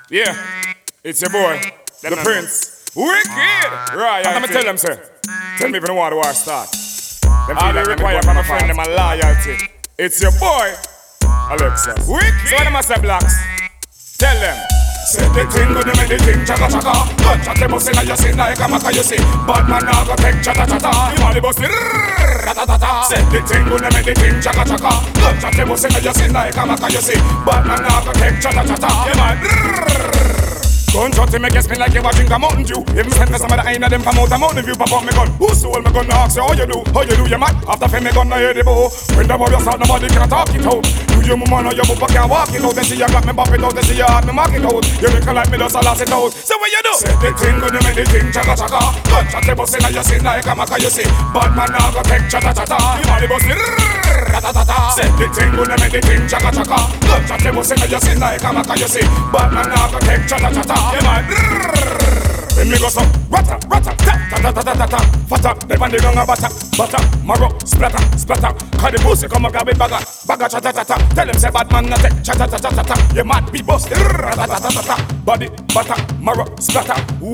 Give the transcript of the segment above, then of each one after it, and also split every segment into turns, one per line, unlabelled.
Yeah, it's your boy, the Prince. Wicked! Right, I'm gonna tell them, sir. Tell me if you don't want the war start. All they require from a friend, them a loyalty. It's your boy, Alexa. Wicked! So what am I say, blacks? Tell them.
Say the thing, do the make the thing, chaka chaka. Gun shot the bus inna your sin like a maka you see. Bad man now go take chata chata. You want the bus ta-ta-ta-ta. Say the thing, do the make the thing, chaka chaka. Gun shot the bus inna your sin like a maka you see. Bad man now go take chata chata. You man. Gunshot him, make you spin like you a drink a Mountain Dew. If me send for some of the ain't of them from out a Mountain View, pop up me gun. Who stole me gun? Ask you how you do? How you do, you mad? After fame me gun, I hear the bow. When the warriors start, nobody can talk it out. You your woman or your papa can't walk it out. They see you got me bop it out, they see you hard me mark it out. You look like me just a lost it out. So what you do? Say the thing, do the make the thing, chaka chaka. Gunshot the bus inna your sin like a maka you see. Bad man now go take chata chata. You want the bus ta-ta-ta-ta. Say the thing, do the make the thing, chaka chaka. Gunshot the bus inna your sin like a maka you see. Bad man now go take chata chata. You man. When me go some rata, rata, ta ta ta ta ta ta ta. Fata, them and they gonna bata, bata, marrow, splatter, splatter. Cause the pussy come up grab it bagga, bagga chata ta ta. Tell them say bad man not take chata ta ta ta ta. You mad be bust, rata ta ta ta ta. Body, bata, marrow, splatter.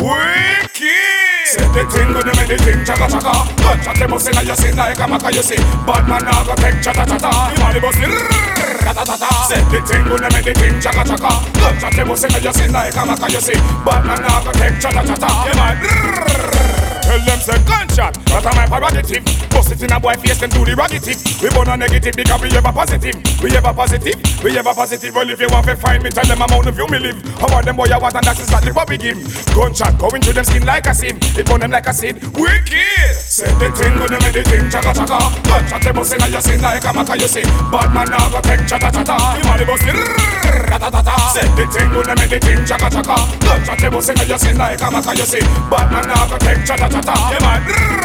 Wicked. Say the thing, do the make the thing, chaka chaka. Gun shot the bus inna your sin like a maka you see. Bad man now go take chata ta ta. You want the bus, rata ta ta. Say the thing, do the make the thing, chaka chaka. Gun shot the bus inna your sin like a maka you see. Bad man now go take chata chata. Yeah man. Tell them say gunshot, but I'm a prerogative. Bust it in a boy face, then do the rogative. We born a negative because we ever positive. We ever positive, we ever positive. Well if you want to find me, tell them amount of you me live. How about them boy you want and that's exactly what we give. Gunshot going through them skin like a sieve. It burn them like a seed. Wicked. Say the thing, do the make the thing, chaka chaka. Gunshot the bus inna your sin like a maka you see. Bad man now go take chata chata. You want the bus ta-ta-ta-ta. Say the thing, do the make the thing, chaka chaka. Gunshot the bus inna your sin like a maka you see. Bad man now go take chata chata. Yeah man.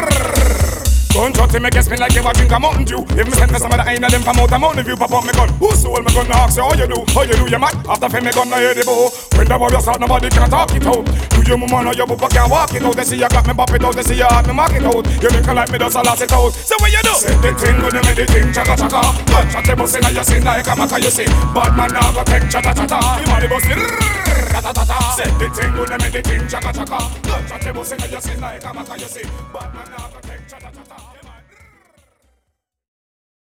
Gunshot him, make you spin like you a drink a Mountain Dew. If me send for some of the ain't of them from out a Mountain View, pop up me gun. Who stole me gun? Ask you how you do? How you do, you mad? After fame me gun, I hear the bow. When the warriors start, nobody can talk it out. You your woman or your papa can't walk it out. They see you got me bop it out, they see you hard me mark it out. You look like me just a lost it out. So what you do? Say the thing, do the make the thing, chaka chaka. Gunshot the bus inna your sin like a maka you see. Bad man now go take chata chata. You want the bus ta-ta-ta-ta. Say the thing, do the make the thing, chaka chaka. Gunshot the bus inna your sin like a maka you see. Bad man now go take chata chata.